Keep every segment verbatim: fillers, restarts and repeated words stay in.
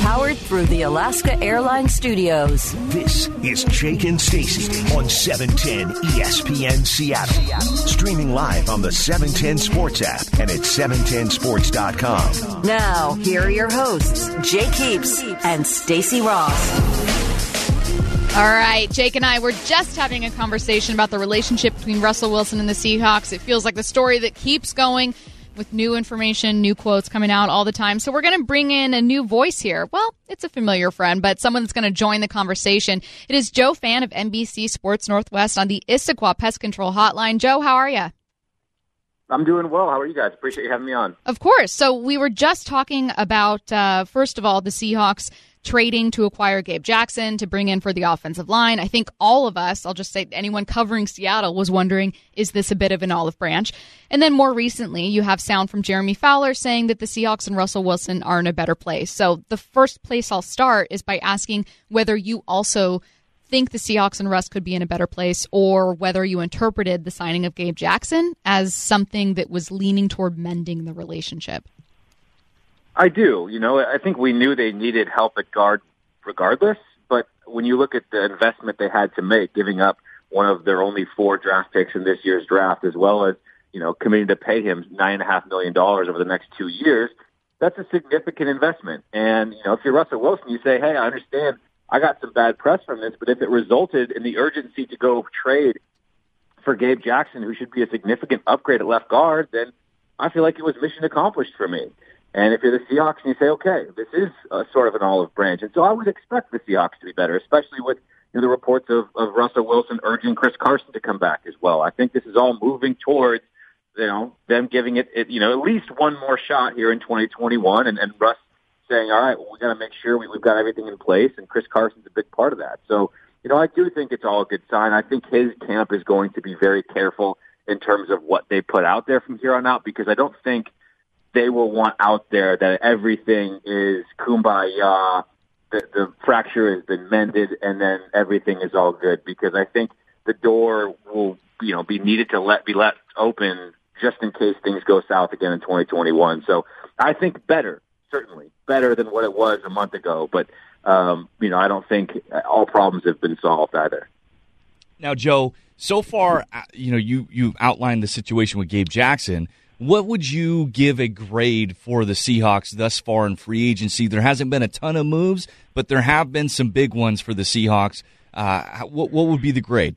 Powered through the Alaska Airlines Studios. This is Jake and Stacey on seven ten E S P N Seattle. Streaming live on the seven ten Sports app and at seven ten sports dot com. Now, here are your hosts, Jake Heaps and Stacey Ross. All right, Jake and I were just having a conversation about the relationship between Russell Wilson and the Seahawks. It feels like the story that keeps going with new information, new quotes coming out all the time. So we're going to bring in a new voice here. Well, it's a familiar friend, but someone that's going to join the conversation. It is Joe Fann of N B C Sports Northwest on the Issaquah Pest Control Hotline. Joe, how are you? I'm doing well. How are you guys? Appreciate you having me on. Of course. So we were just talking about, uh, first of all, the Seahawks trading to acquire Gabe Jackson to bring in for the offensive line. I think all of us, I'll just say anyone covering Seattle was wondering, is this a bit of an olive branch? And then more recently, you have sound from Jeremy Fowler saying that the Seahawks and Russell Wilson are in a better place. So the first place I'll start is by asking whether you also think the Seahawks and Russ could be in a better place, or whether you interpreted the signing of Gabe Jackson as something that was leaning toward mending the relationship. I do. You know, I think we knew they needed help at guard regardless, but when you look at the investment they had to make, giving up one of their only four draft picks in this year's draft, as well as, you know, committing to pay him nine and a half million dollars over the next two years, that's a significant investment. And, you know, if you're Russell Wilson, you say, hey, I understand I got some bad press from this, but if it resulted in the urgency to go trade for Gabe Jackson, who should be a significant upgrade at left guard, then I feel like it was mission accomplished for me. And if you're the Seahawks and you say, okay, this is a, sort of an olive branch. And so I would expect the Seahawks to be better, especially with, you know, the reports of, of Russell Wilson urging Chris Carson to come back as well. I think this is all moving towards, you know, them giving it, it you know, at least one more shot here in twenty twenty-one. And, and Russ saying, all right, well, we got to make sure we, we've got everything in place. And Chris Carson's a big part of that. So, you know, I do think it's all a good sign. I think his camp is going to be very careful in terms of what they put out there from here on out, because I don't think they will want out there that everything is kumbaya, the, the fracture has been mended, and then everything is all good. Because I think the door will, you know, be needed to let be left open just in case things go south again in twenty twenty-one. So I think better, certainly better than what it was a month ago. But um, you know, I don't think all problems have been solved either. Now, Joe, so far, you know, you you outlined the situation with Gabe Jackson. What would you give a grade for the Seahawks thus far in free agency? There hasn't been a ton of moves, but there have been some big ones for the Seahawks. Uh, what, what would be the grade?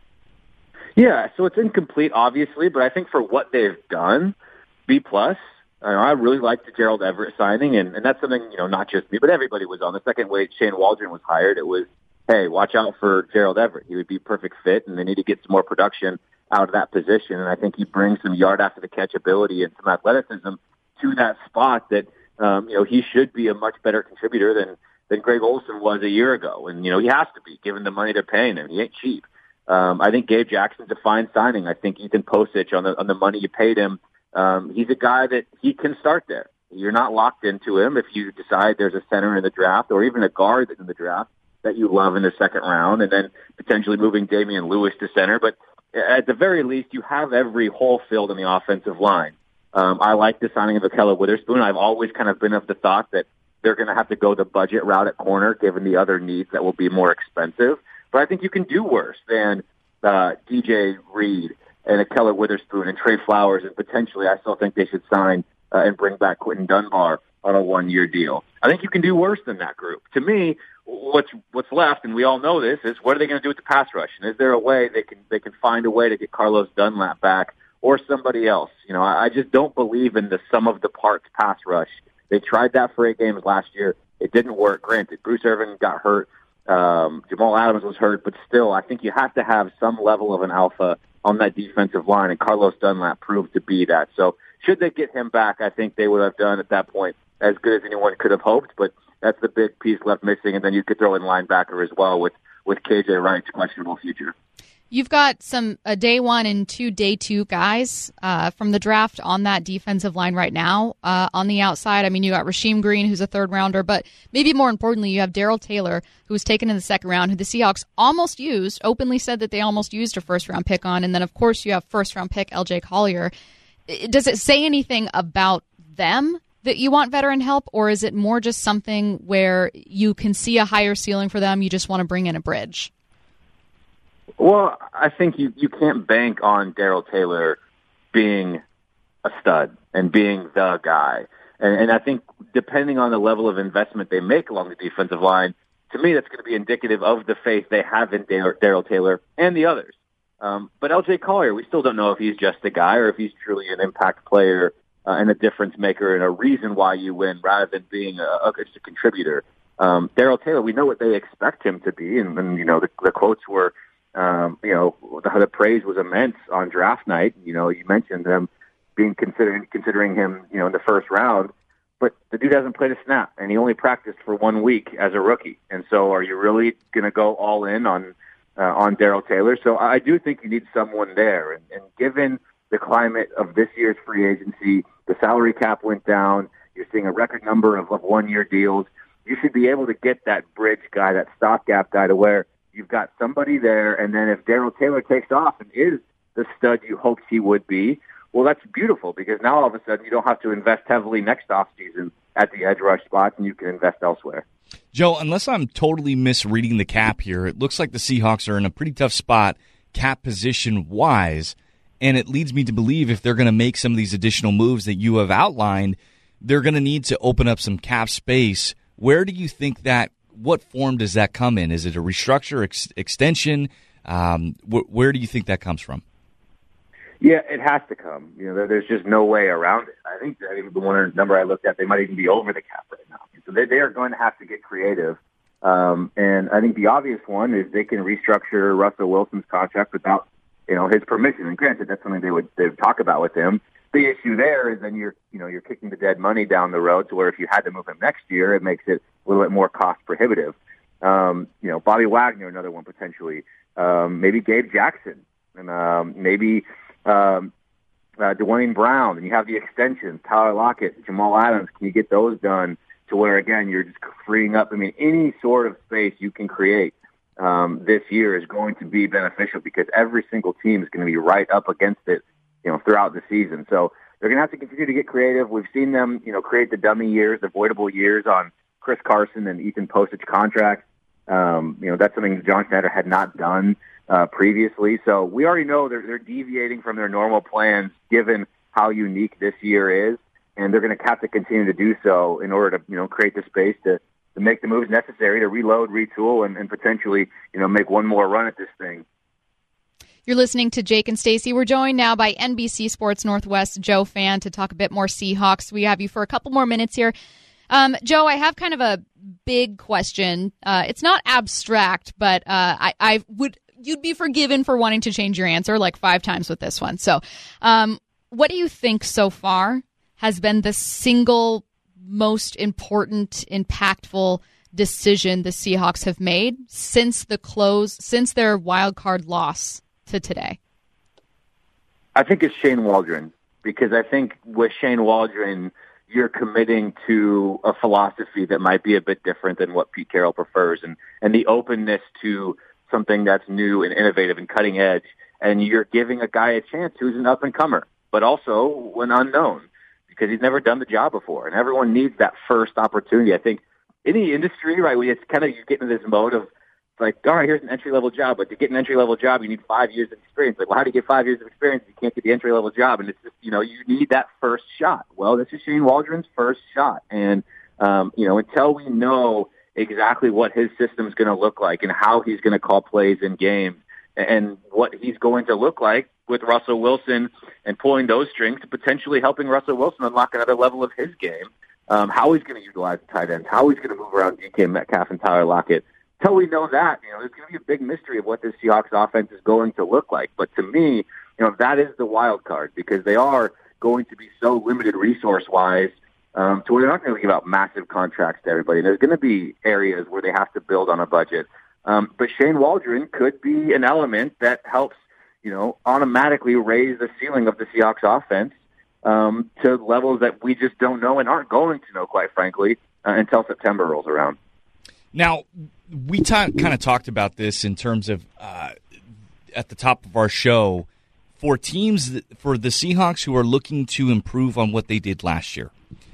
Yeah, so it's incomplete, obviously, but I think for what they've done, B plus. I, I really liked the Gerald Everett signing, and, and that's something, you know, not just me, but everybody was on. The second way Shane Waldron was hired, it was, hey, watch out for Gerald Everett. He would be a perfect fit, and they need to get some more production out of that position. And I think he brings some yard after the catch ability and some athleticism to that spot that, um, you know, he should be a much better contributor than, than Greg Olsen was a year ago. And, you know, he has to be, given the money they're paying him. He ain't cheap. Um, I think Gabe Jackson's a fine signing. I think Ethan Posich, on the, on the money you paid him, um, he's a guy that he can start there. You're not locked into him. If you decide there's a center in the draft or even a guard in the draft that you love in the second round, and then potentially moving Damian Lewis to center. But at the very least, you have every hole filled in the offensive line. Um, I like the signing of Ahkello Witherspoon. I've always kind of been of the thought that they're going to have to go the budget route at corner, given the other needs that will be more expensive. But I think you can do worse than uh, D J Reed and Ahkello Witherspoon and Trey Flowers, and potentially I still think they should sign uh, and bring back Quentin Dunbar on a one-year deal. I think you can do worse than that group. To me, what's what's left, and we all know this, is what are they going to do with the pass rush? And is there a way they can they can find a way to get Carlos Dunlap back or somebody else? You know, I, I just don't believe in the sum of the parts pass rush. They tried that for eight games last year. It didn't work. Granted, Bruce Irvin got hurt. Um, Jamal Adams was hurt, but still, I think you have to have some level of an alpha on that defensive line, and Carlos Dunlap proved to be that. So should they get him back, I think they would have done at that point as good as anyone could have hoped, but that's the big piece left missing, and then you could throw in linebacker as well with, with K J Wright's questionable future. You've got some a day one and two day two guys uh, from the draft on that defensive line right now. Uh, on the outside, I mean, you got Rasheem Green, who's a third rounder, but maybe more importantly, you have Darrell Taylor, who was taken in the second round, who the Seahawks almost used, openly said that they almost used a first round pick on, and then of course you have first round pick L J Collier. Does it say anything about them that you want veteran help, or is it more just something where you can see a higher ceiling for them, you just want to bring in a bridge? Well, I think you, you can't bank on Darrell Taylor being a stud and being the guy. And, and I think depending on the level of investment they make along the defensive line, to me that's going to be indicative of the faith they have in Darrell Taylor and the others. Um, but L J Collier, we still don't know if he's just a guy or if he's truly an impact player uh, and a difference maker and a reason why you win rather than being a, a, just a contributor. Um, Darrell Taylor, we know what they expect him to be, and, and you know the, the quotes were, um, you know, the, the praise was immense on draft night. You know, you mentioned them being considering considering him, you know, in the first round, but the dude hasn't played a snap, and he only practiced for one week as a rookie. And so, are you really going to go all in on? Uh, on Darrell Taylor. So I do think you need someone there. And, and given the climate of this year's free agency, the salary cap went down, you're seeing a record number of, of one-year deals, you should be able to get that bridge guy, that stopgap guy to where you've got somebody there, and then if Darrell Taylor takes off and is the stud you hoped he would be, well, that's beautiful because now all of a sudden you don't have to invest heavily next offseason at the edge rush spots and you can invest elsewhere. Joe, unless I'm totally misreading the cap here, it looks like the Seahawks are in a pretty tough spot cap position-wise, and it leads me to believe if they're going to make some of these additional moves that you have outlined, they're going to need to open up some cap space. Where do you think that, what form does that come in? Is it a restructure, ex- extension? Um, wh- where do you think that comes from? Yeah, it has to come. You know, there, there's just no way around it. I think, I think the one number I looked at, they might even be over the cap right now. So they, they are going to have to get creative. Um, and I think the obvious one is they can restructure Russell Wilson's contract without, you know, his permission. And granted, that's something they would they would talk about with him. The issue there is then you're, you know, you're kicking the dead money down the road to where if you had to move him next year, it makes it a little bit more cost prohibitive. Um, you know, Bobby Wagner, another one potentially. Um, maybe Gabe Jackson, and um, maybe. Um, uh, Dwayne Brown, and you have the extensions, Tyler Lockett, Jamal Adams. Can you get those done to where, again, you're just freeing up? I mean, any sort of space you can create um, this year is going to be beneficial because every single team is going to be right up against it, you know, throughout the season. So they're going to have to continue to get creative. We've seen them, you know, create the dummy years, avoidable years on Chris Carson and Ethan Postage contracts. Um, you know, that's something John Schneider had not done Uh, previously. So we already know they're, they're deviating from their normal plans given how unique this year is, and they're going to have to continue to do so in order to, you know, create the space to, to make the moves necessary to reload, retool, and, and potentially, you know, make one more run at this thing. You're listening to Jake and Stacey. We're joined now by N B C Sports Northwest Joe Fann to talk a bit more Seahawks. We have you for a couple more minutes here. Um, Joe, I have kind of a big question. Uh, it's not abstract, but uh, I, I would... you'd be forgiven for wanting to change your answer like five times with this one. So um, what do you think so far has been the single most important, impactful decision the Seahawks have made since the close, since their wild card loss to today? I think it's Shane Waldron, because I think with Shane Waldron, you're committing to a philosophy that might be a bit different than what Pete Carroll prefers, and, and the openness to something that's new and innovative and cutting edge, and you're giving a guy a chance who's an up-and-comer, but also an unknown because he's never done the job before, and everyone needs that first opportunity. I think any industry, right, it's kind of you get into this mode of like, all right, here's an entry-level job, but to get an entry-level job, you need five years of experience. Like, well, how do you get five years of experience if you can't get the entry-level job? And it's just, you know, you need that first shot. Well, this is Shane Waldron's first shot, and, um, you know, until we know exactly what his system is going to look like and how he's going to call plays in games and what he's going to look like with Russell Wilson and pulling those strings to potentially helping Russell Wilson unlock another level of his game, um, how he's going to utilize the tight ends, how he's going to move around D K Metcalf and Tyler Lockett. Until we know that, you know, there's going to be a big mystery of what this Seahawks offense is going to look like. But to me, you know, that is the wild card because they are going to be so limited resource-wise Um, to where they're not going to give out massive contracts to everybody. There's going to be areas where they have to build on a budget. Um, but Shane Waldron could be an element that helps, you know, automatically raise the ceiling of the Seahawks offense um, to levels that we just don't know and aren't going to know, quite frankly, uh, until September rolls around. Now, we t- kind of talked about this in terms of uh, at the top of our show for teams, that, for the Seahawks who are looking to improve on what they did last year.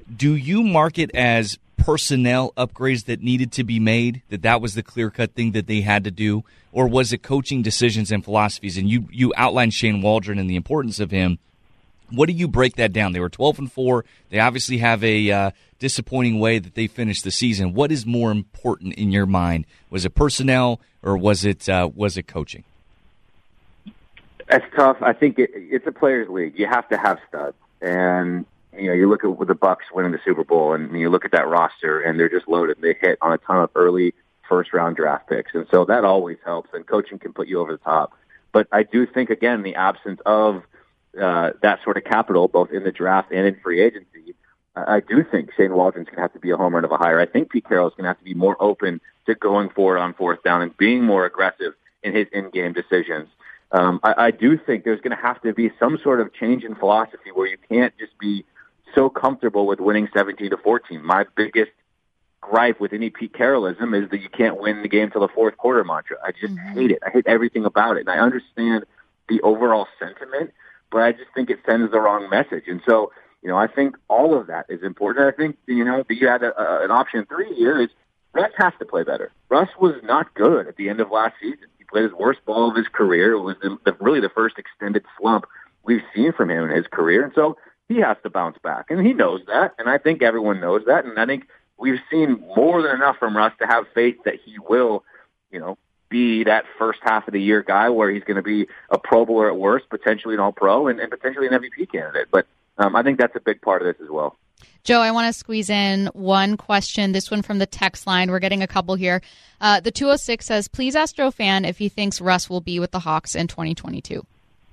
do you mark it as personnel upgrades that needed to be made, that that was the clear-cut thing that they had to do, or was it coaching decisions and philosophies? And you, you outlined Shane Waldron and the importance of him. What do you break that down? They were twelve and four. They obviously have a uh, disappointing way that they finished the season. What is more important in your mind? Was it personnel or was it uh, was it coaching? That's tough. I think it, it's a players' league. You have to have studs, and you know you look at the Bucks winning the Super Bowl, and you look at that roster, and they're just loaded. They hit on a ton of early first-round draft picks, and so that always helps. And coaching can put you over the top. But I do think, again, the absence of uh, that sort of capital, both in the draft and in free agency, I do think Shane Waldron's going to have to be a home run of a hire. I think Pete Carroll's going to have to be more open to going for it on fourth down and being more aggressive in his in-game decisions. Um, I, I do think there's going to have to be some sort of change in philosophy where you can't just be so comfortable with winning seventeen to fourteen. My biggest gripe with any Pete Carrollism is that you can't win the game till the fourth quarter mantra. I just mm-hmm. hate it. I hate everything about it. And I understand the overall sentiment, but I just think it sends the wrong message. And so, you know, I think all of that is important. I think, you know, that you had a, a, an option three here is Russ has to play better. Russ was not good at the end of last season. He played his worst ball of his career. It was the, the, really the first extended slump we've seen from him in his career. And so he has to bounce back. And he knows that. And I think everyone knows that. And I think we've seen more than enough from Russ to have faith that he will, you know, be that first half of the year guy where he's going to be a Pro Bowler at worst, potentially an All-Pro, and, and potentially an M V P candidate. But Um, I think that's a big part of this as well. Joe, I want to squeeze in one question, this one from the text line. We're getting a couple here. Uh, the two oh six says, please ask Joe Fan if he thinks Russ will be with the Hawks in twenty twenty-two.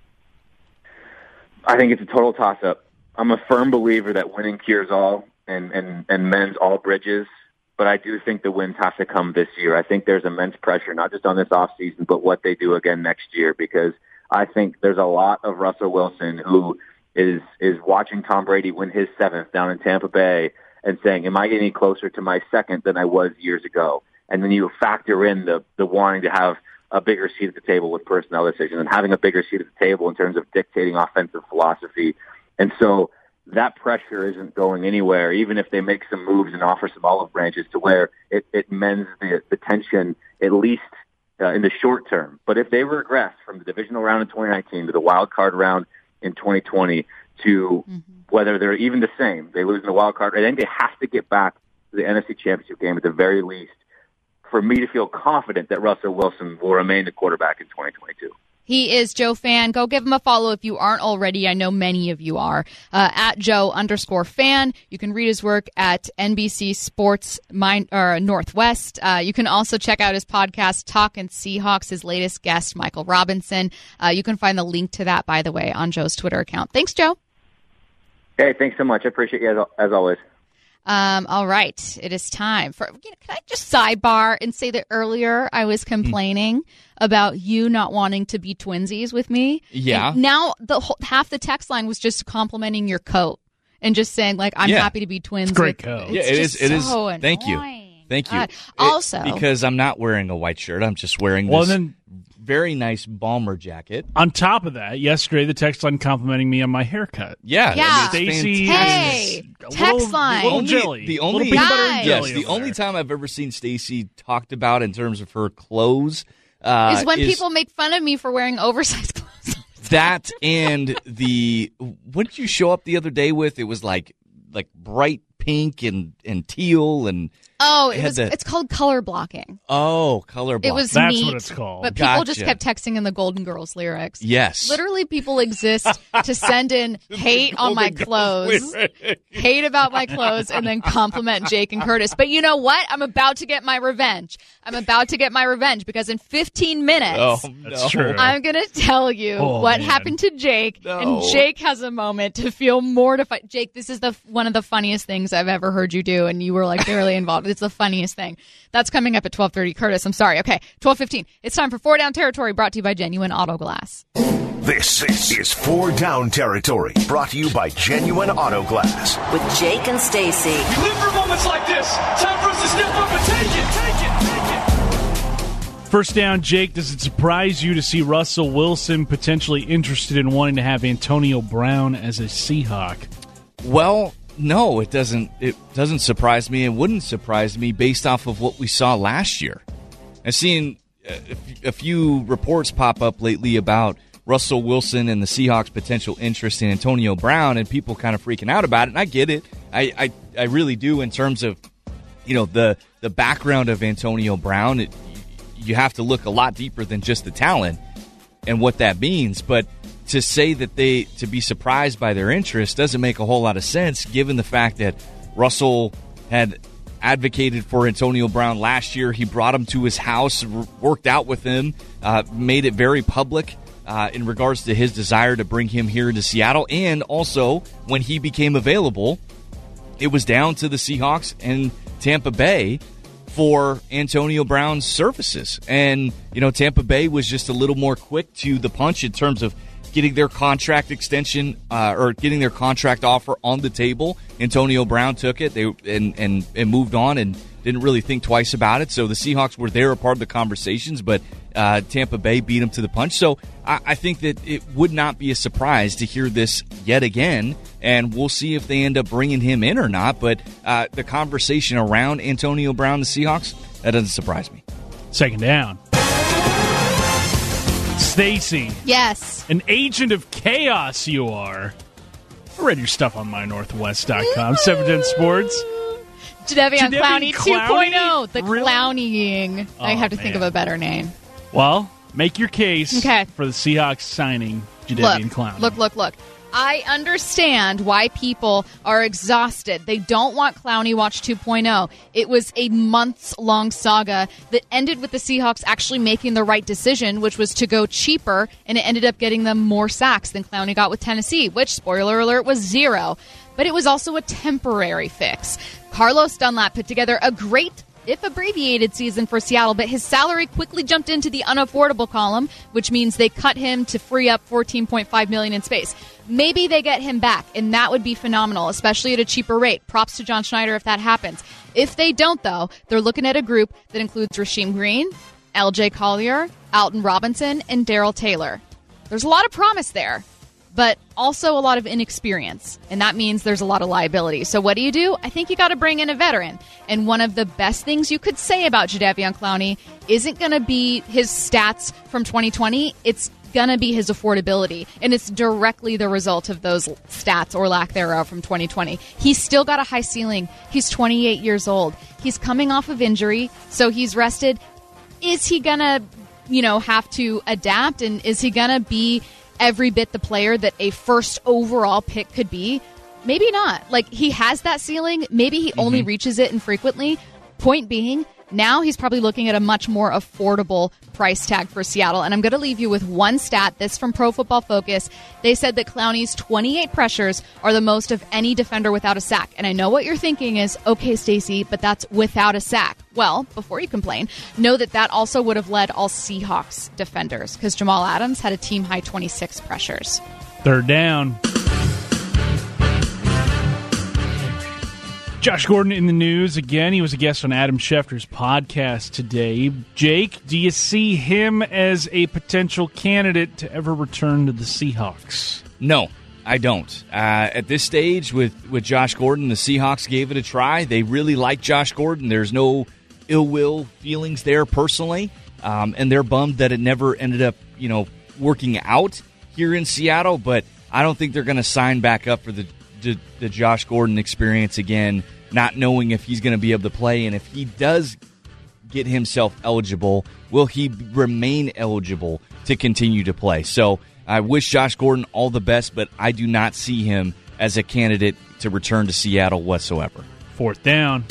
I think it's a total toss-up. I'm a firm believer that winning cures all and, and, and mends all bridges, but I do think the wins have to come this year. I think there's immense pressure, not just on this offseason, but what they do again next year, because I think there's a lot of Russell Wilson who – is is watching Tom Brady win his seventh down in Tampa Bay and saying, am I getting closer to my second than I was years ago? And then you factor in the, the wanting to have a bigger seat at the table with personnel decisions and having a bigger seat at the table in terms of dictating offensive philosophy. And so that pressure isn't going anywhere, even if they make some moves and offer some olive branches to where it, it mends the, the tension, at least uh, in the short term. But if they regress from the divisional round in twenty nineteen to the wild card round in twenty twenty to mm-hmm. whether they're even the same, they lose in the wild card, I think they have to get back to the N F C Championship game at the very least for me to feel confident that Russell Wilson will remain the quarterback in twenty twenty-two. He is Joe Fan. Go give him a follow if you aren't already. I know many of you are. Uh, at Joe underscore Fan. You can read his work at N B C Sports Mind, or Northwest. Uh, you can also check out his podcast, Talkin' Seahawks, his latest guest, Michael Robinson. Uh, you can find the link to that, by the way, on Joe's Twitter account. Thanks, Joe. Hey, thanks so much. I appreciate you as, as always. Um, all right. It is time for, can I just sidebar and say that earlier I was complaining mm. about you not wanting to be twinsies with me? Yeah. And now the whole, half the text line was just complimenting your coat and just saying, like, I'm yeah. happy to be twins. It's a great with, coat. It's yeah, it is. so It is. Annoying. Thank you. Thank you. God. It, Also, because I'm not wearing a white shirt. I'm just wearing well, this then, very nice bomber jacket. On top of that, yesterday the text line complimenting me on my haircut. Yeah. Yeah. I mean, Stacey, hey, a text little, line. little Only- jelly, the a little only- peanut butter and Guys. jelly Yes, the over only there. time I've ever seen Stacey talked about in terms of her clothes uh, is when is people make fun of me for wearing oversized clothes. that and the what did you show up the other day with? It was like like bright pink and, and teal and Oh, It it had was. the- It's called color blocking. oh color block. It was That's neat, what it's called. but people just Gotcha. kept texting in the Golden Girls lyrics. yes. Literally, people exist to send in hate on my clothes, hate about my clothes, and then compliment Jake and Curtis. But you know what? I'm about to get my revenge. I'm about to get my revenge because in fifteen minutes, Oh, That's no. true. I'm going to tell you Oh, what man. happened to Jake. No. And Jake has a moment to feel mortified. Jake, this is the one of the funniest things I've ever heard you do, and you were like barely involved. It's the funniest thing. That's coming up at twelve thirty. Curtis, I'm sorry. Okay, twelve fifteen. It's time for Four Down Territory, brought to you by Genuine Auto Glass. This, this is Four Down Territory, brought to you by Genuine Auto Glass. With Jake and Stacy. We live for moments like this. Time for us to step up and take it, take it, take it. First down, Jake, does it surprise you to see Russell Wilson potentially interested in wanting to have Antonio Brown as a Seahawk? Well, no, it doesn't. It doesn't surprise me. It wouldn't surprise me based off of what we saw last year. I've seen a, a few reports pop up lately about Russell Wilson and the Seahawks' potential interest in Antonio Brown, and people kind of freaking out about it. And I get it. I, I, I really do in terms of, you know, the the background of Antonio Brown. It, you have to look a lot deeper than just the talent and what that means. But to say that they to be surprised by their interest doesn't make a whole lot of sense, given the fact that Russell had advocated for Antonio Brown last year. He brought him to his house, worked out with him, uh, made it very public uh, in regards to his desire to bring him here to Seattle. And also, when he became available, it was down to the Seahawks and Tampa Bay for Antonio Brown's services. And, you know, Tampa Bay was just a little more quick to the punch in terms of getting their contract extension uh, or getting their contract offer on the table. Antonio Brown took it they and, and, and moved on and didn't really think twice about it. So the Seahawks were there, a part of the conversations, but uh, Tampa Bay beat them to the punch. So I, I think that it would not be a surprise to hear this yet again, and we'll see if they end up bringing him in or not. But uh, the conversation around Antonio Brown, the Seahawks, that doesn't surprise me. Second down. Stacy. Yes. An agent of chaos you are. I read your stuff on my northwest dot com. seven ten Sports. Jadeveon Clowney two point oh. The really? Clowneying. Oh, I have to man. think of a better name. Well, make your case okay. for the Seahawks signing Jadeveon Look, Clowney. look, look, look. I understand why people are exhausted. They don't want Clowney Watch two point oh. It was a months-long saga that ended with the Seahawks actually making the right decision, which was to go cheaper, and it ended up getting them more sacks than Clowney got with Tennessee, which, spoiler alert, was zero. But it was also a temporary fix. Carlos Dunlap put together a great, if abbreviated, season for Seattle, but his salary quickly jumped into the unaffordable column, which means they cut him to free up fourteen point five million dollars in space. Maybe they get him back, and that would be phenomenal, especially at a cheaper rate. Props to John Schneider if that happens. If they don't, though, they're looking at a group that includes Rasheem Green, L J Collier, Alton Robinson, and Darrell Taylor. There's a lot of promise there, but also a lot of inexperience, and that means there's a lot of liability. So what do you do? I think you got to bring in a veteran, and one of the best things you could say about Jadeveon Clowney isn't going to be his stats from twenty twenty. It's going to be his affordability, and it's directly the result of those stats or lack thereof from twenty twenty. He's still got a high ceiling. He's twenty-eight years old. He's coming off of injury, so he's rested. Is he going to, you know, have to adapt, and is he going to be every bit the player that a first overall pick could be? Maybe not. Like, he has that ceiling. Maybe he mm-hmm. only reaches it infrequently. Point being, now he's probably looking at a much more affordable price tag for Seattle. And I'm going to leave you with one stat. This from Pro Football Focus. They said that Clowney's twenty-eight pressures are the most of any defender without a sack. And I know what you're thinking is, okay, Stacey, but that's without a sack. Well, before you complain, know that that also would have led all Seahawks defenders, because Jamal Adams had a team-high twenty-six pressures. Third down. Josh Gordon in the news again. He was a guest on Adam Schefter's podcast today. Jake, do you see him as a potential candidate to ever return to the Seahawks? No, I don't. Uh, at this stage with, with Josh Gordon, the Seahawks gave it a try. They really like Josh Gordon. There's no ill will feelings there personally, um, and they're bummed that it never ended up, you know, working out here in Seattle. But I don't think they're going to sign back up for the The, the Josh Gordon experience again, not knowing if he's going to be able to play, and if he does get himself eligible, will he remain eligible to continue to play? So I wish Josh Gordon all the best, but I do not see him as a candidate to return to Seattle whatsoever. Fourth down.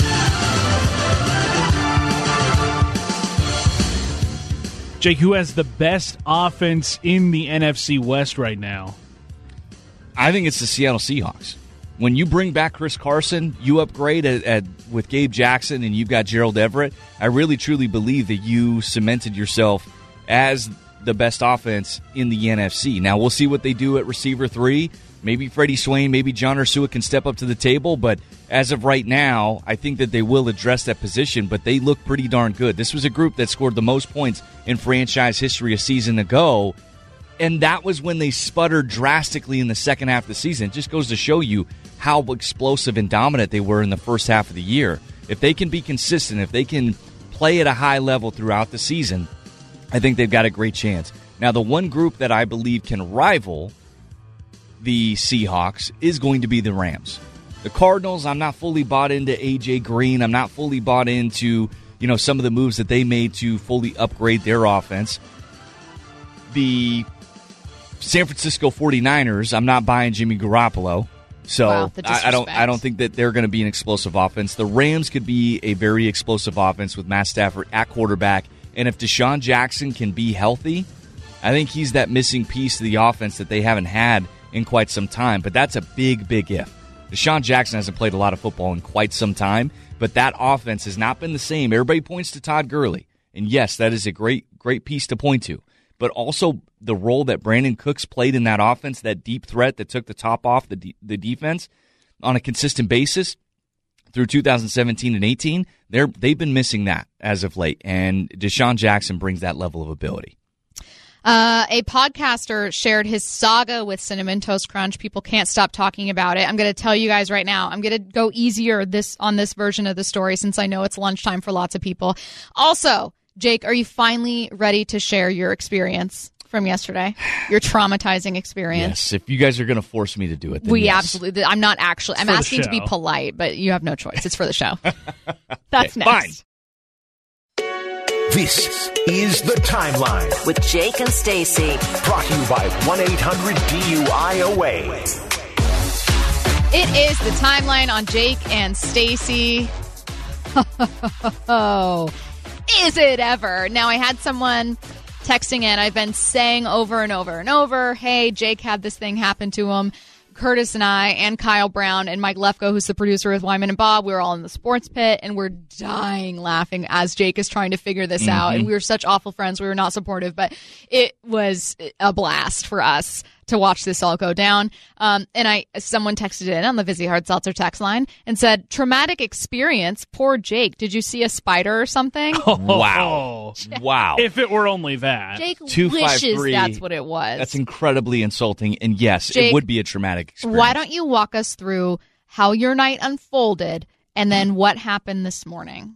Jake, who has the best offense in the N F C West right now? I think it's the Seattle Seahawks. When you bring back Chris Carson, you upgrade at, at, with Gabe Jackson, and you've got Gerald Everett. I really, truly believe that you cemented yourself as the best offense in the N F C. Now, we'll see what they do at receiver three. Maybe Freddie Swain, maybe John Ursua can step up to the table, but as of right now, I think that they will address that position, but they look pretty darn good. This was a group that scored the most points in franchise history a season ago, and that was when they sputtered drastically in the second half of the season. It just goes to show you how explosive and dominant they were in the first half of the year. If they can be consistent, if they can play at a high level throughout the season, I think they've got a great chance. Now, the one group that I believe can rival the Seahawks is going to be the Rams. The Cardinals, I'm not fully bought into A J Green. I'm not fully bought into, you know, some of the moves that they made to fully upgrade their offense. The San Francisco forty-niners, I'm not buying Jimmy Garoppolo. So wow, I, I don't I don't think that they're going to be an explosive offense. The Rams could be a very explosive offense with Matt Stafford at quarterback. And if Deshaun Jackson can be healthy, I think he's that missing piece of the offense that they haven't had in quite some time. But that's a big, big if. Deshaun Jackson hasn't played a lot of football in quite some time, but that offense has not been the same. Everybody points to Todd Gurley. And yes, that is a great, great piece to point to. But also the role that Brandon Cooks played in that offense, that deep threat that took the top off the de- the defense on a consistent basis through two thousand seventeen and eighteen, they're, they've been missing that as of late. And Deshaun Jackson brings that level of ability. Uh, a podcaster shared his saga with Cinnamon Toast Crunch. People can't stop talking about it. I'm going to tell you guys right now. I'm going to go easier this on this version of the story since I know it's lunchtime for lots of people. Also, Jake, are you finally ready to share your experience from yesterday? Your traumatizing experience? Yes, if you guys are going to force me to do it, then we yes. absolutely. I'm not actually. I'm for the asking to be show. polite, but you have no choice. It's for the show. That's Okay, next. fine. This is The Timeline, With Jake and Stacy. brought to you by one eight hundred D U I O A. It is the timeline on Jake and Stacy. Oh, is it ever? Now, I had someone texting in. I've been saying over and over and over, hey, Jake had this thing happen to him. Curtis and I and Kyle Brown and Mike Lefko, who's the producer with Wyman and Bob, we were all in the sports pit, and we're dying laughing as Jake is trying to figure this mm-hmm. out. And we were such awful friends. We were not supportive, but it was a blast for us to watch this all go down. Um, and I, someone texted in on the Vizzy Hard Seltzer text line and said, traumatic experience, poor Jake. Did you see a spider or something? Oh, Wow. Wow. If it were only that. Jake two five wishes three that's what it was. That's incredibly insulting. And yes, Jake, it would be a traumatic experience. Why don't you walk us through how your night unfolded and then what happened this morning?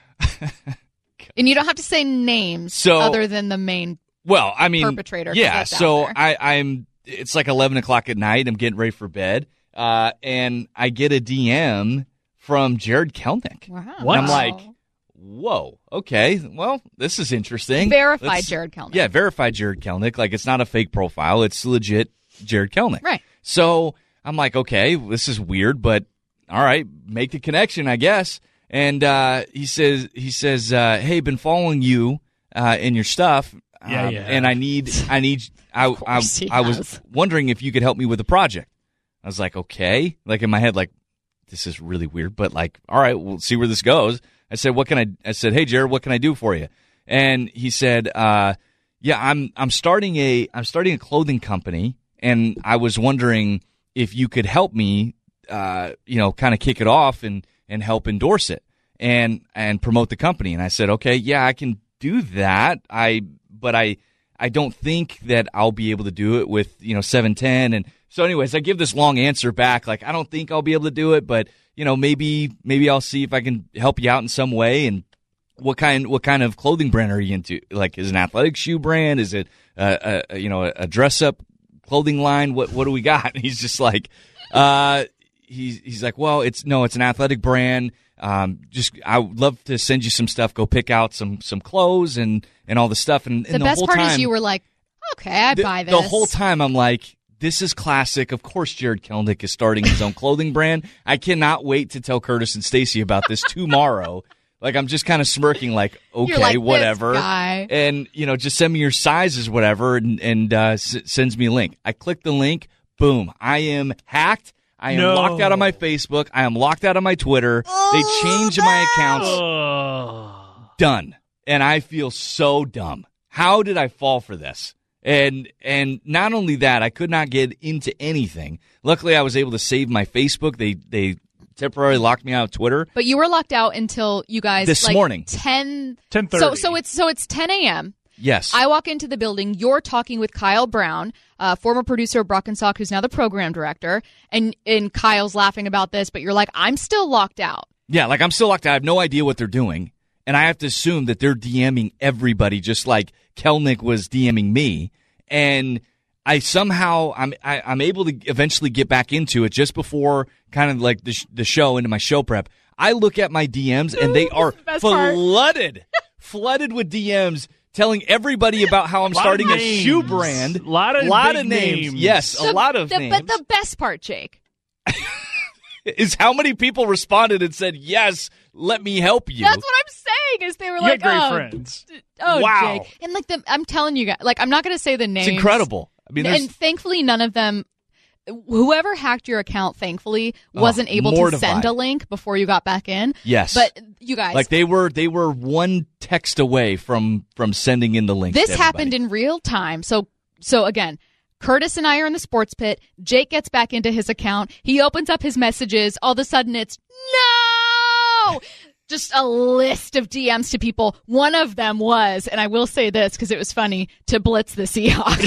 And you don't have to say names So- other than the main. Well, I mean, perpetrator, 'cause yeah. that's out So there. I, I'm. It's like eleven o'clock at night. I'm getting ready for bed, uh, and I get a D M from Jared Kelnick. Wow. What? And I'm like, whoa, okay. Well, this is interesting. Verified Let's- Jared Kelnick. Yeah, verified Jared Kelnick. Like, it's not a fake profile. It's legit Jared Kelnick. Right. So I'm like, okay, this is weird, but all right, make the connection, I guess. And uh, he says, he says, uh, hey, been following you uh, in your stuff. Yeah, um, yeah. And I need, I need, I, I, course he I was has. wondering if you could help me with the project. I was like, okay. Like in my head, like, this is really weird, but like, all right, we'll see where this goes. I said, what can I, I said, hey, Jared, what can I do for you? And he said, uh, yeah, I'm, I'm starting a, I'm starting a clothing company, and I was wondering if you could help me, uh, you know, kind of kick it off and, and help endorse it and, and promote the company. And I said, okay, yeah, I can do that. I, but I, I don't think that I'll be able to do it with, you know, seven ten. And so anyways, I give this long answer back. Like, I don't think I'll be able to do it, but you know, maybe, maybe I'll see if I can help you out in some way. And what kind, what kind of clothing brand are you into? Like, is it an athletic shoe brand? Is it, uh, a, you know, a, a dress up clothing line? What, what do we got? And he's just like, uh, he's, he's like, well, it's no, it's an athletic brand. Um, just, I would love to send you some stuff. Go pick out some, some clothes and, and all the stuff. And, The and the best whole part time, is you were like, okay, I the, buy this. the whole time I'm like, this is classic. Of course, Jared Kelnick is starting his own clothing brand. I cannot wait to tell Curtis and Stacy about this tomorrow. Like, I'm just kind of smirking, like, okay, You're like, this whatever. guy. And, you know, just send me your sizes, whatever, and, and uh, s- sends me a link. I click the link. Boom. I am hacked. I am No. locked out of my Facebook. I am locked out of my Twitter. They changed my accounts. Oh. Done. And I feel so dumb. How did I fall for this? And and not only that, I could not get into anything. Luckily, I was able to save my Facebook. They they temporarily locked me out of Twitter. But you were locked out until you guys This like morning. ten ten thirty. So so it's so it's ten a.m. Yes. I walk into the building. You're talking with Kyle Brown, uh, former producer of Brock and Salk, who's now the program director. And, and Kyle's laughing about this, but you're like, I'm still locked out. Yeah, like I'm still locked out. I have no idea what they're doing. And I have to assume that they're DMing everybody just like Kelnick was DMing me. And I somehow, I'm I, I'm able to eventually get back into it just before kind of like the, sh- the show, into my show prep. I look at my D Ms, and they are the flooded, flooded with D Ms telling everybody about how I'm starting a shoe brand. A lot of, lot big of names. names. Yes, The- a lot of the, names. But the best part, Jake, is how many people responded and said, yes, let me help you. that's what I'm saying, is they were You like, got great oh, friends. d- oh, Wow. Jake. And like, the, I'm telling you guys, like, I'm not going to say the names. It's incredible. I mean, there's, And thankfully, none of them, whoever hacked your account, thankfully, wasn't Oh, able mortified. to send a link before you got back in. yes. But you guys, like they were they were one text away from from sending in the link. this to everybody. happened in real time. So, so again, Curtis and I are in the sports pit. Jake gets back into his account. He opens up his messages. All of a sudden, it's no! Just a list of D Ms to people. One of them was, and I will say this because it was funny, to blitz the Seahawks.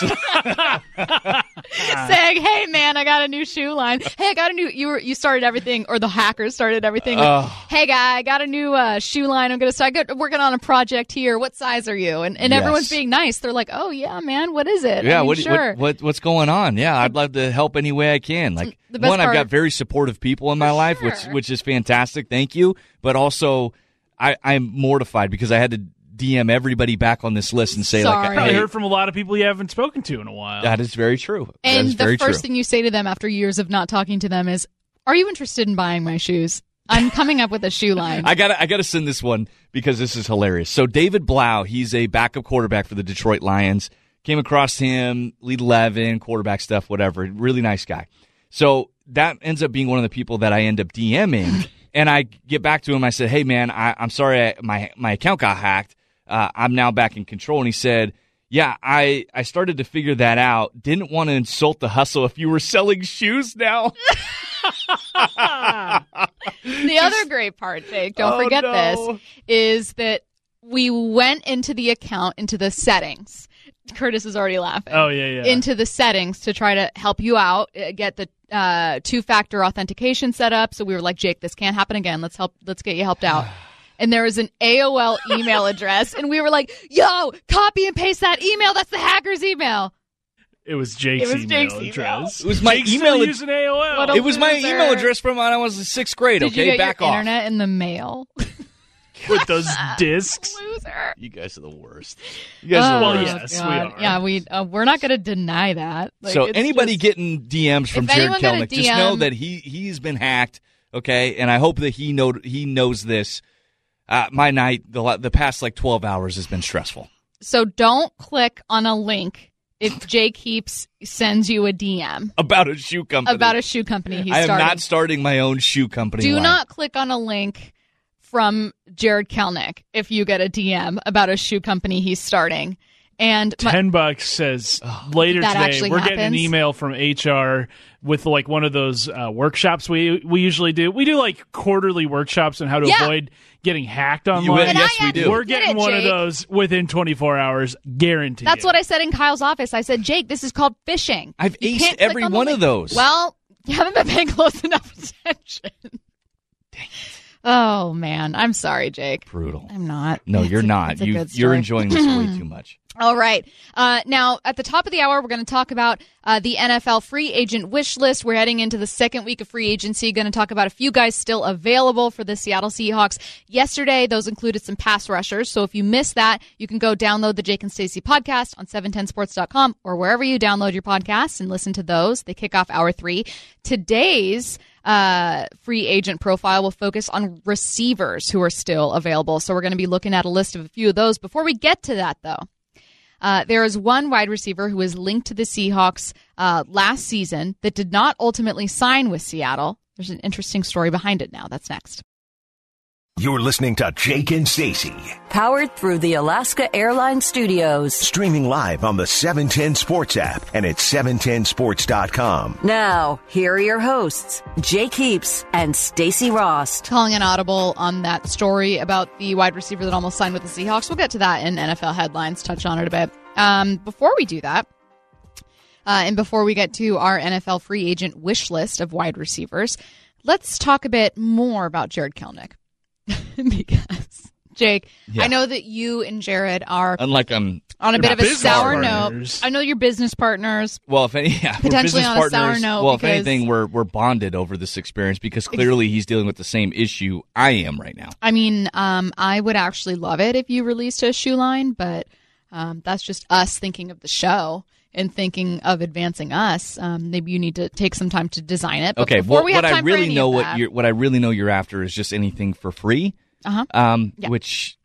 Yes. Saying, hey, man, I got a new shoe line. Hey, I got a new, you were, you started everything, or the hackers started everything. with, Oh. Hey, guy, I got a new uh, shoe line. I'm going to start get, working on a project here. What size are you? And, and Yes. everyone's being nice. They're like, oh, yeah, man, what is it? Yeah, I mean, what, sure. what what what's going on? Yeah, I'd love to help any way I can. Like the best one, I've part- got very supportive people in my For life, which sure. which is fantastic. Thank you. But also, I, I'm mortified because I had to D M everybody back on this list and say Sorry. like, Probably hey, heard from a lot of people you haven't spoken to in a while. that is very true. that And is the very first true. thing you say to them after years of not talking to them is, are you interested in buying my shoes? I'm coming up with a shoe line. I gotta I gotta send this one because this is hilarious. So David Blau, he's a backup quarterback for the Detroit Lions. Came across him, lead eleven, quarterback stuff, whatever. Really nice guy. So that ends up being one of the people that I end up DMing. And I get back to him. I said, hey, man, I, I'm sorry I, my my account got hacked. Uh, I'm now back in control. And he said, yeah, I, I started to figure that out. Didn't want to insult the hustle if you were selling shoes now. The other great part, Jake, don't Oh, forget no. this, is that we went into the account, into the settings. Curtis is already laughing. Oh, yeah, yeah. Into the settings to try to help you out, uh, get the uh, two-factor authentication set up. So we were like, Jake, this can't happen again. Let's help. Let's get you helped out. And there was an A O L email address, and we were like, yo, copy and paste that email. That's the hacker's email. It was Jake's It was email Jake's address. It was my Jake's email still ad- using A O L. What a- It was my loser. email address from when I was in sixth grade, Did okay? you get Back your off. internet in the mail? With those discs. Loser. You guys are the worst. You guys are the Oh, Well, worst. yes, we God. are. Yeah, we uh, we're not going to deny that. Like, So it's anybody just- getting D Ms from If Jared anyone got a Kelnick, just know D M that he he's been hacked. Okay, and I hope that he know he knows this. Uh, my night, the la- the past like twelve hours has been stressful. So don't click on a link if Jake Heaps sends you a D M About a shoe company. about a shoe company he's I am starting. not starting my own shoe company. Do line. not click on a link from Jared Kelnick if you get a D M about a shoe company he's starting. And my- Ten bucks says later That today actually we're getting an happens? email from H R with like one of those uh, workshops we we usually do. We do like quarterly workshops on how to Yeah. avoid getting hacked You- online. And yes, I we actually do. We're did getting it, one of Jake. those within twenty-four hours, guaranteed. That's what I said in Kyle's office. I said, Jake, this is called phishing. I've You aced can't click every on the one of link. those. Well, you haven't been paying close enough attention. Dang it. Oh, man. I'm sorry, Jake. Brutal. I'm not. No, It's you're a- not. it's a You good you're story. enjoying this way too much. All right. Uh, now, at the top of the hour, we're going to talk about uh, the N F L free agent wish list. We're heading into the second week of free agency. Going to talk about a few guys still available for the Seattle Seahawks. Yesterday, those included some pass rushers. So if you missed that, you can go download the Jake and Stacey podcast on seven ten sports dot com or wherever you download your podcasts and listen to those. They kick off hour three. Today's uh, free agent profile will focus on receivers who are still available. So we're going to be looking at a list of a few of those. Before we get to that, though, Uh, there is one wide receiver who was linked to the Seahawks uh, last season that did not ultimately sign with Seattle. There's an interesting story behind it now. That's next. You're listening to Jake and Stacey. Powered through the Alaska Airlines Studios. Streaming live on the seven ten Sports app and at seven ten sports dot com. Now, here are your hosts, Jake Heaps and Stacey Ross. Calling an audible on that story about the wide receiver that almost signed with the Seahawks. We'll get to that in N F L headlines, touch on it a bit. Um, before we do that, uh, and before we get to our N F L free agent wish list of wide receivers, let's talk a bit more about Jared Kelenic. Because, Jake, yeah. I know that you and Jared are unlike I'm on a bit of a sour partners. note. I know you're business partners. Well, if any, yeah, potentially we're on business a sour partners. note. Well, if because, anything, we're we're bonded over this experience because clearly he's dealing with the same issue I am right now. I mean, um, I would actually love it if you released a shoe line, but um, that's just us thinking of the show and thinking of advancing us. Um, maybe you need to take some time to design it. But Okay, before well, we what have I time for really any know of what that, you're what I really know you're after is just anything for free. Uh-huh. Um, Yeah. which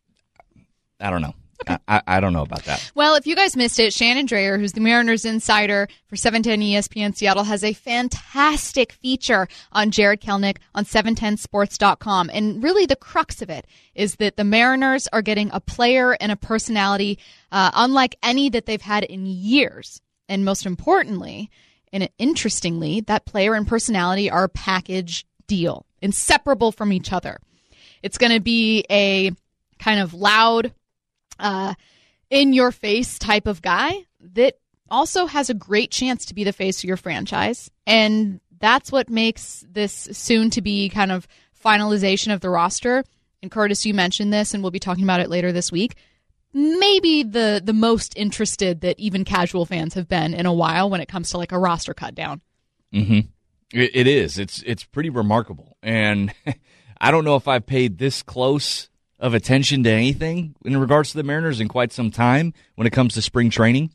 I don't know. Okay. I, I don't know about that. Well, if you guys missed it, Shannon Dreyer, who's the Mariners insider for seven ten E S P N Seattle, has a fantastic feature on Jared Kelenic on seven ten sports dot com. And really the crux of it is that the Mariners are getting a player and a personality uh, unlike any that they've had in years. And most importantly, and interestingly, that player and personality are a package deal, inseparable from each other. It's going to be a kind of loud, uh, in-your-face type of guy that also has a great chance to be the face of your franchise. And that's what makes this soon-to-be kind of finalization of the roster. And Curtis, you mentioned this, and we'll be talking about it later this week. Maybe the, the most interested that even casual fans have been in a while when it comes to like a roster cut down. Mm-hmm. It, it is. It's it's pretty remarkable. And I don't know if I've paid this close of attention to anything in regards to the Mariners in quite some time when it comes to spring training.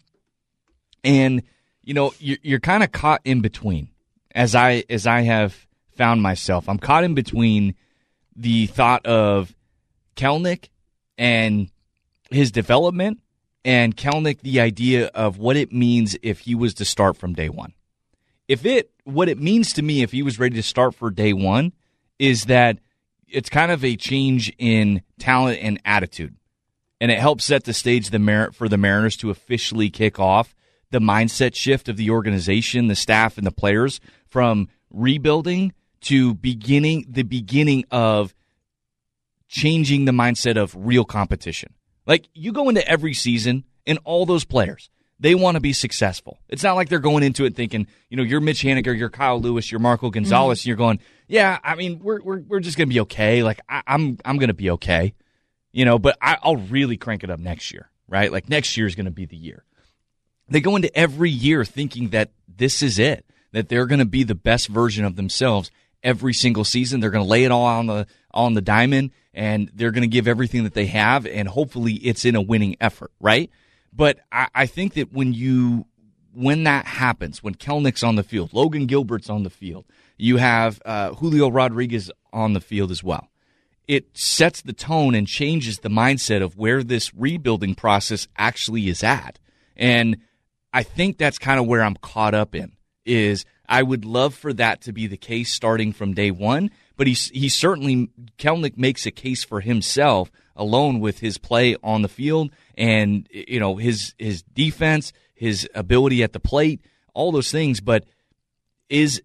And, you know, you're, you're kind of caught in between, as I as I have found myself. I'm caught in between the thought of Kelenic and his development and Kelenic, the idea of what it means if he was to start from day one. If it, what it means to me if he was ready to start for day one is that it's kind of a change in talent and attitude. And it helps set the stage the Mar- for the Mariners to officially kick off the mindset shift of the organization, the staff, and the players from rebuilding to beginning the beginning of changing the mindset of real competition. Like, you go into every season, and all those players, they want to be successful. It's not like they're going into it thinking, you know, you're Mitch Haniger, you're Kyle Lewis, you're Marco Gonzalez, mm-hmm. and you're going, yeah, I mean, we're we're we're just going to be okay. Like, I, I'm I'm going to be okay, you know, but I, I'll really crank it up next year, right? Like, next year is going to be the year. They go into every year thinking that this is it, that they're going to be the best version of themselves every single season. They're going to lay it all on the on the diamond, and they're going to give everything that they have, and hopefully it's in a winning effort, right? But I, I think that when you when that happens, when Kelenic's on the field, Logan Gilbert's on the field, you have uh, Julio Rodriguez on the field as well. It sets the tone and changes the mindset of where this rebuilding process actually is at. And I think that's kind of where I'm caught up in, is I would love for that to be the case starting from day one, but he, he certainly, Kelenic makes a case for himself alone with his play on the field and, you know, his his defense, his ability at the plate, all those things. But is,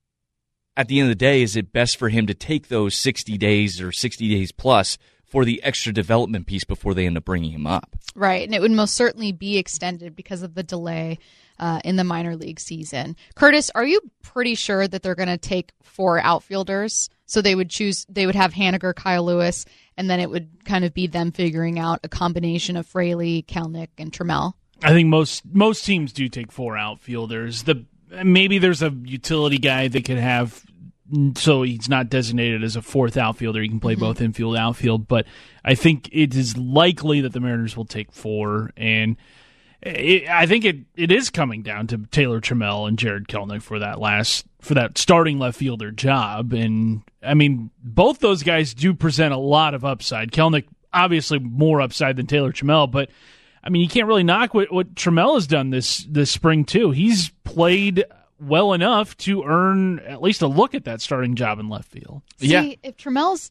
at the end of the day, is it best for him to take those sixty days or sixty days plus for the extra development piece before they end up bringing him up? Right, and it would most certainly be extended because of the delay uh, in the minor league season. Curtis, are you pretty sure that they're going to take four outfielders? So they would choose, they would have Haniger, Kyle Lewis, and then it would kind of be them figuring out a combination of Fraley, Kelenic, and Trammell? I think most most teams do take four outfielders. The maybe there's a utility guy that could have, so he's not designated as a fourth outfielder. He can play mm-hmm. both infield, outfield. But I think it is likely that the Mariners will take four, and it, I think it, it is coming down to Taylor Trammell and Jared Kelenic for that last for that starting left fielder job. And I mean, both those guys do present a lot of upside. Kelenic obviously more upside than Taylor Trammell, but I mean, you can't really knock what, what Trammell has done this this spring too. He's played well enough to earn at least a look at that starting job in left field. See, yeah. if Trammell's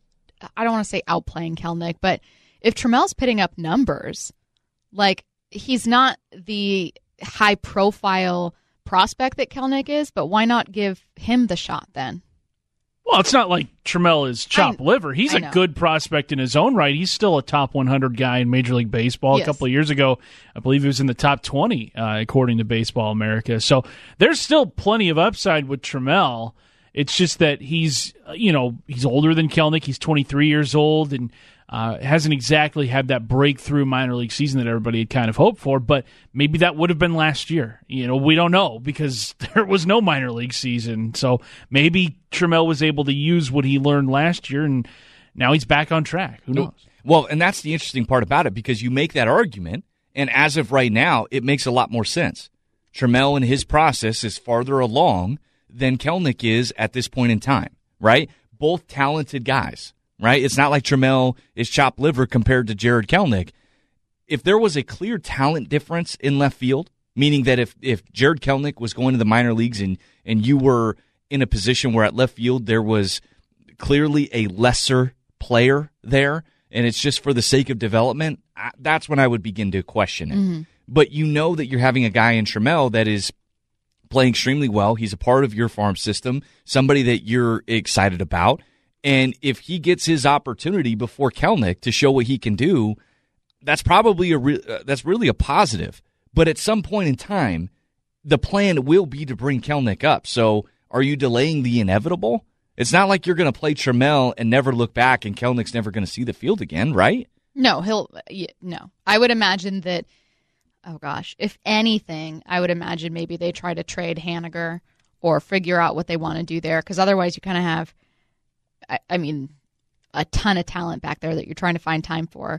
I don't want to say outplaying Kelnick, but if Trammell's putting up numbers, like he's not the high profile prospect that Kelnick is, but why not give him the shot then? Well, it's not like Trammell is chopped I, liver. He's I a know. good prospect in his own right. He's still a top one hundred guy in Major League Baseball. Yes. A couple of years ago, I believe he was in the top twenty, uh, according to Baseball America. So there's still plenty of upside with Trammell. It's just that he's, you know, he's older than Kelnick. He's twenty-three years old and uh, hasn't exactly had that breakthrough minor league season that everybody had kind of hoped for. But maybe that would have been last year. You know, we don't know because there was no minor league season. So maybe Trammell was able to use what he learned last year, and now he's back on track. Who knows? Well, and that's the interesting part about it, because you make that argument, and as of right now, it makes a lot more sense. Trammell in his process is farther along than Kelnick is at this point in time, right? Both talented guys, right? It's not like Trammell is chopped liver compared to Jared Kelnick. If there was a clear talent difference in left field, meaning that if, if Jared Kelnick was going to the minor leagues and, and you were in a position where at left field there was clearly a lesser player there, and it's just for the sake of development, that's when I would begin to question it. Mm-hmm. But you know that you're having a guy in Trammell that is playing extremely well. He's a part of your farm system, somebody that you're excited about. And if he gets his opportunity before Kelnick to show what he can do, that's probably a re- uh, that's really a positive. But at some point in time, the plan will be to bring Kelnick up. So are you delaying the inevitable? It's not like you're going to play Trammell and never look back and Kelnick's never going to see the field again, right? No, he'll yeah, no. I would imagine that, oh gosh, if anything, I would imagine maybe they try to trade Haniger or figure out what they want to do there, because otherwise you kind of have, I, I mean, a ton of talent back there that you're trying to find time for.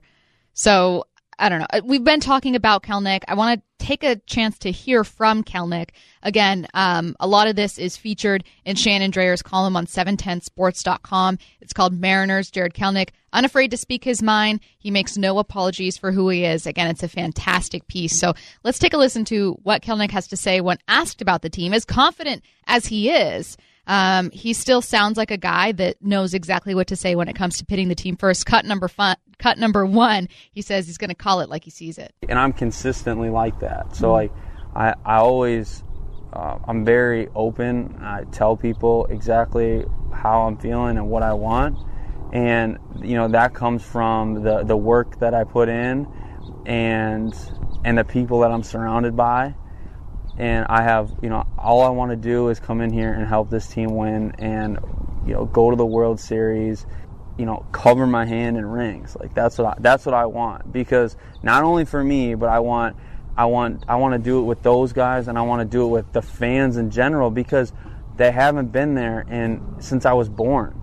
So I don't know. We've been talking about Kelnick. I want to take a chance to hear from Kelnick. Again, um, a lot of this is featured in Shannon Drayer's column on seven ten sports dot com. It's called Mariners. Jared Kelnick, unafraid to speak his mind. He makes no apologies for who he is. Again, it's a fantastic piece. So let's take a listen to what Kelnick has to say when asked about the team. As confident as he is, Um, he still sounds like a guy that knows exactly what to say when it comes to pitting the team first. Cut number fun, cut number one, he says he's going to call it like he sees it. And I'm consistently like that. So, like, I, I always, uh, I'm very open. I tell people exactly how I'm feeling and what I want. And, you know, that comes from the, the work that I put in and and the people that I'm surrounded by. And I have, you know, all I want to do is come in here and help this team win and, you know, go to the World Series, you know, cover my hand in rings. Like, that's what I, that's what I want. Because not only for me, but I want I want I want to do it with those guys, and I want to do it with the fans in general, because they haven't been there in since I was born.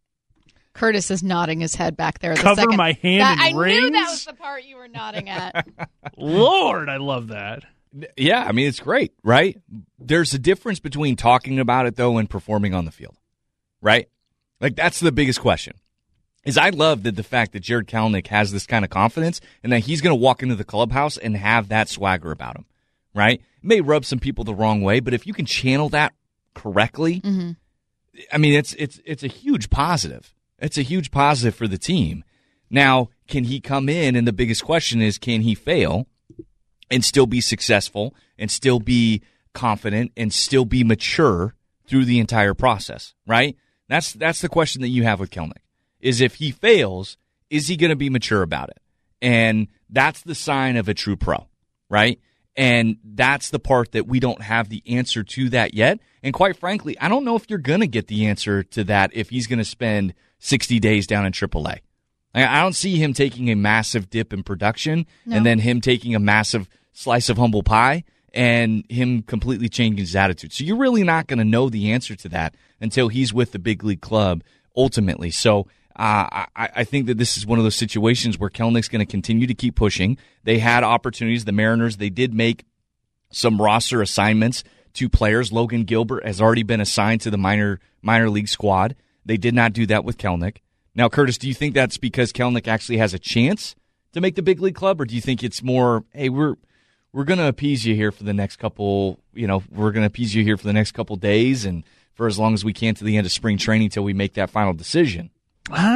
Curtis is nodding his head back there. The Cover second, my hand that, in I rings? knew that was the part you were nodding at. Lord, I love that. Yeah, I mean, it's great, right? There's a difference between talking about it, though, and performing on the field, right? Like, that's the biggest question. Is I love that the fact that Jared Kelnick has this kind of confidence and that he's going to walk into the clubhouse and have that swagger about him, right? It may rub some people the wrong way, but if you can channel that correctly, mm-hmm. I mean, it's it's it's a huge positive. It's a huge positive for the team. Now, can he come in? And the biggest question is, can he fail and still be successful and still be confident and still be mature through the entire process, right? That's that's the question that you have with Kelnick, is if he fails, is he going to be mature about it? And that's the sign of a true pro, right? And that's the part that we don't have the answer to that yet. And quite frankly, I don't know if you're going to get the answer to that if he's going to spend sixty days down in triple A. I don't see him taking a massive dip in production no. and then him taking a massive slice of humble pie and him completely changing his attitude. So you're really not going to know the answer to that until he's with the big league club ultimately. So uh, I, I think that this is one of those situations where Kelnick's going to continue to keep pushing. They had opportunities. The Mariners, they did make some roster assignments to players. Logan Gilbert has already been assigned to the minor minor league squad. They did not do that with Kelnick. Now, Curtis, do you think that's because Kelnick actually has a chance to make the big league club, or do you think it's more, hey, we're we're going to appease you here for the next couple, you know, we're going to appease you here for the next couple days and for as long as we can to the end of spring training till we make that final decision? Uh,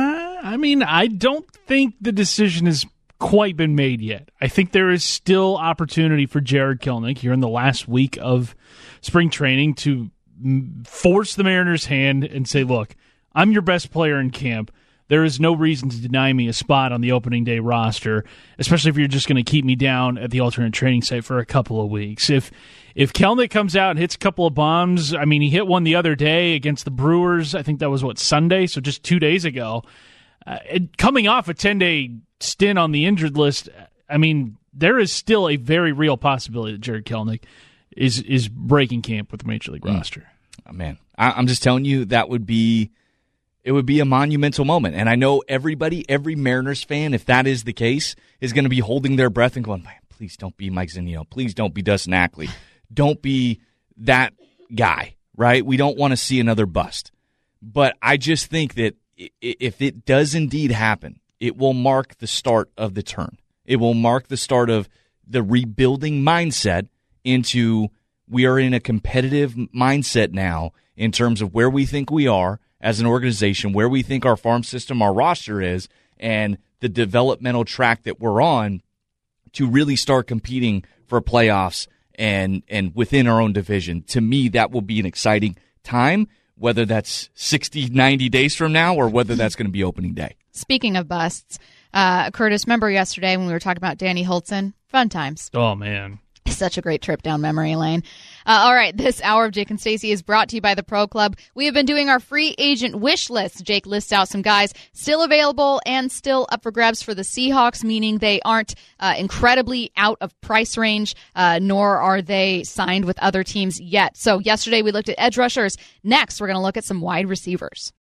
I mean, I don't think the decision has quite been made yet. I think there is still opportunity for Jarred Kelenic here in the last week of spring training to force the Mariners' hand and say, look, I'm your best player in camp. There is no reason to deny me a spot on the opening day roster, especially if you're just going to keep me down at the alternate training site for a couple of weeks. If if Kelenic comes out and hits a couple of bombs, I mean, he hit one the other day against the Brewers. I think that was, what, Sunday? So just two days ago. Uh, it, coming off a ten-day stint on the injured list, I mean, there is still a very real possibility that Jarred Kelenic is, is breaking camp with the Major League mm. roster. Oh, man, I, I'm just telling you, that would be... It would be a monumental moment. And I know everybody, every Mariners fan, if that is the case, is going to be holding their breath and going, please don't be Mike Zunino. Please don't be Dustin Ackley. Don't be that guy, right? We don't want to see another bust. But I just think that if it does indeed happen, it will mark the start of the turn. It will mark the start of the rebuilding mindset into we are in a competitive mindset now in terms of where we think we are as an organization, where we think our farm system, our roster is, and the developmental track that we're on to really start competing for playoffs and and within our own division. To me, that will be an exciting time, whether that's sixty, ninety days from now or whether that's going to be opening day. Speaking of busts, uh, Curtis, remember yesterday when we were talking about Danny Hultzen? Fun times. Oh, man. Such a great trip down memory lane. Uh, all right, this hour of Jake and Stacey is brought to you by the Pro Club. We have been doing our free agent wish list. Jake lists out some guys still available and still up for grabs for the Seahawks, meaning they aren't uh, incredibly out of price range, uh, nor are they signed with other teams yet. So yesterday we looked at edge rushers. Next, we're going to look at some wide receivers.